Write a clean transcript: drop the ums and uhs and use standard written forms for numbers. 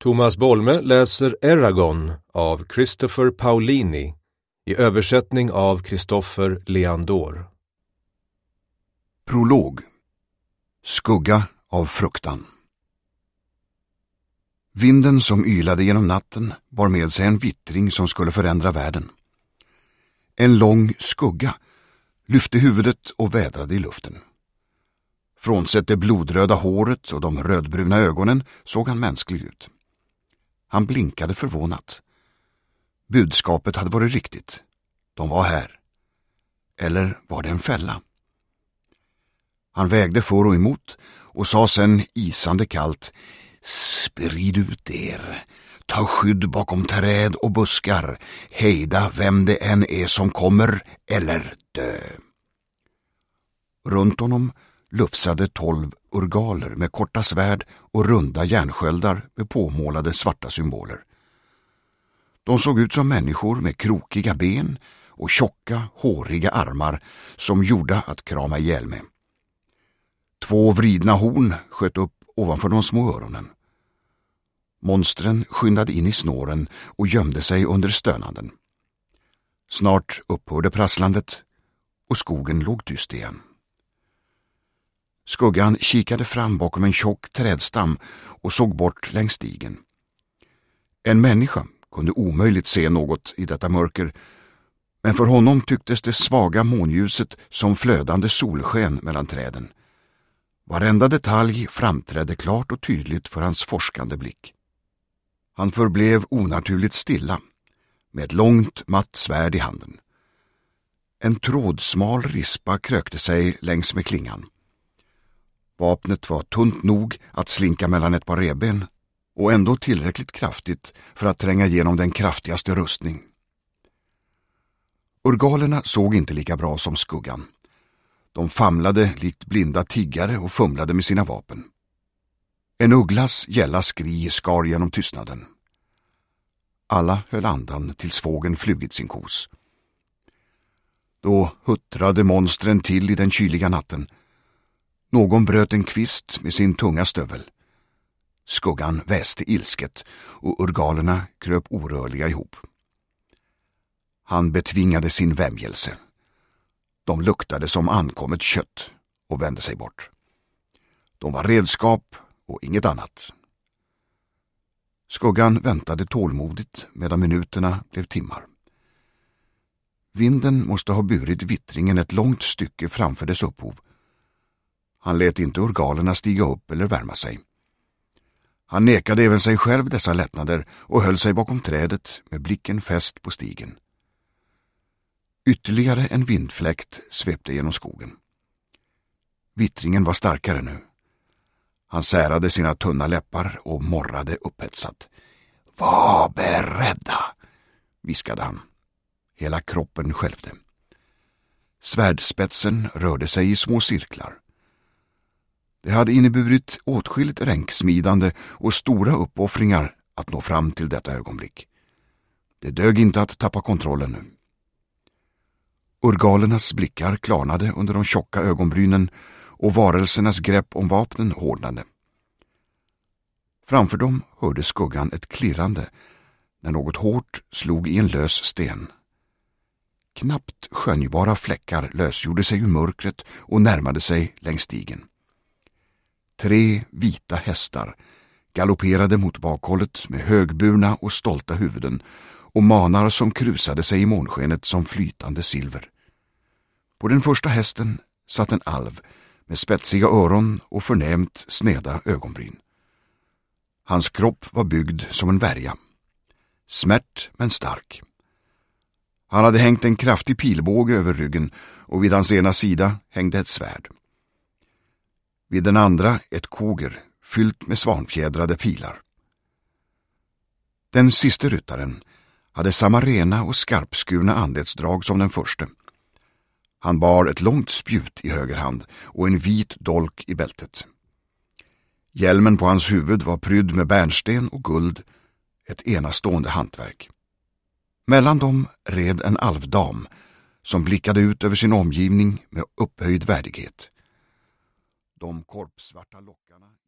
Thomas Bolme läser Eragon av Christopher Paolini i översättning av Kristoffer Leandor. Prolog. Skugga av fruktan. Vinden som ylade genom natten bar med sig en vittring som skulle förändra världen. En lång skugga lyfte huvudet och vädrade i luften. Frånsett det blodröda håret och de rödbruna ögonen såg han mänsklig ut. Han blinkade förvånat. Budskapet hade varit riktigt. De var här. Eller var det en fälla? Han vägde för och emot och sa sen isande kallt: sprid ut er. Ta skydd bakom träd och buskar. Hejda vem det än är som kommer, eller dö. Runt honom lufsade 12 urgaler med korta svärd och runda järnsköldar med påmålade svarta symboler. De såg ut som människor med krokiga ben och tjocka, håriga armar som gjorda att krama ihjäl med. 2 vridna horn sköt upp ovanför de små öronen. Monstren skyndade in i snåren och gömde sig under stönanden. Snart upphörde prasslandet och skogen låg tyst igen. Skuggan kikade fram bakom en tjock trädstam och såg bort längs stigen. En människa kunde omöjligt se något i detta mörker, men för honom tycktes det svaga månljuset som flödande solsken mellan träden. Varenda detalj framträdde klart och tydligt för hans forskande blick. Han förblev onaturligt stilla, med ett långt matt svärd i handen. En trådsmal rispa krökte sig längs med klingan. Vapnet var tunt nog att slinka mellan ett par revben och ändå tillräckligt kraftigt för att tränga igenom den kraftigaste rustning. Urgalerna såg inte lika bra som skuggan. De famlade likt blinda tiggare och fumlade med sina vapen. En ugglas gälla skri skar genom tystnaden. Alla höll andan tills fågeln flugit sin kos. Då huttrade monstren till i den kyliga natten. Någon bröt en kvist med sin tunga stövel. Skuggan väste ilsket och urgalerna kröp orörliga ihop. Han betvingade sin vämjelse. De luktade som ankommet kött och vände sig bort. De var redskap och inget annat. Skuggan väntade tålmodigt medan minuterna blev timmar. Vinden måste ha burit vittringen ett långt stycke framför dess upphov. Han lät inte urgalerna stiga upp eller värma sig. Han nekade även sig själv dessa lättnader och höll sig bakom trädet med blicken fäst på stigen. Ytterligare en vindfläkt svepte genom skogen. Vittringen var starkare nu. Han särade sina tunna läppar och morrade upphetsat. Var beredda, viskade han. Hela kroppen skälvde. Svärdspetsen rörde sig i små cirklar. Det hade inneburit åtskilligt ränksmidande och stora uppoffringar att nå fram till detta ögonblick. Det dög inte att tappa kontrollen nu. Urgalernas blickar klarnade under de tjocka ögonbrynen och varelsernas grepp om vapnen hårdnade. Framför dem hörde skuggan ett klirrande när något hårt slog i en lös sten. Knappt skönjbara fläckar lösgjorde sig ur mörkret och närmade sig längs stigen. 3 vita hästar galopperade mot bakhållet med högburna och stolta huvuden och manar som krusade sig i månskenet som flytande silver. På den första hästen satt en alv med spetsiga öron och förnämt sneda ögonbryn. Hans kropp var byggd som en värja. Smärt men stark. Han hade hängt en kraftig pilbåge över ryggen och vid hans ena sida hängde ett svärd. Vid den andra ett koger fyllt med svanfjädrade pilar. Den siste ryttaren hade samma rena och skarpskurna anletsdrag som den förste. Han bar ett långt spjut i höger hand och en vit dolk i bältet. Hjälmen på hans huvud var prydd med bärnsten och guld, ett enastående hantverk. Mellan dem red en alvdam som blickade ut över sin omgivning med upphöjd värdighet. De korpsvarta lockarna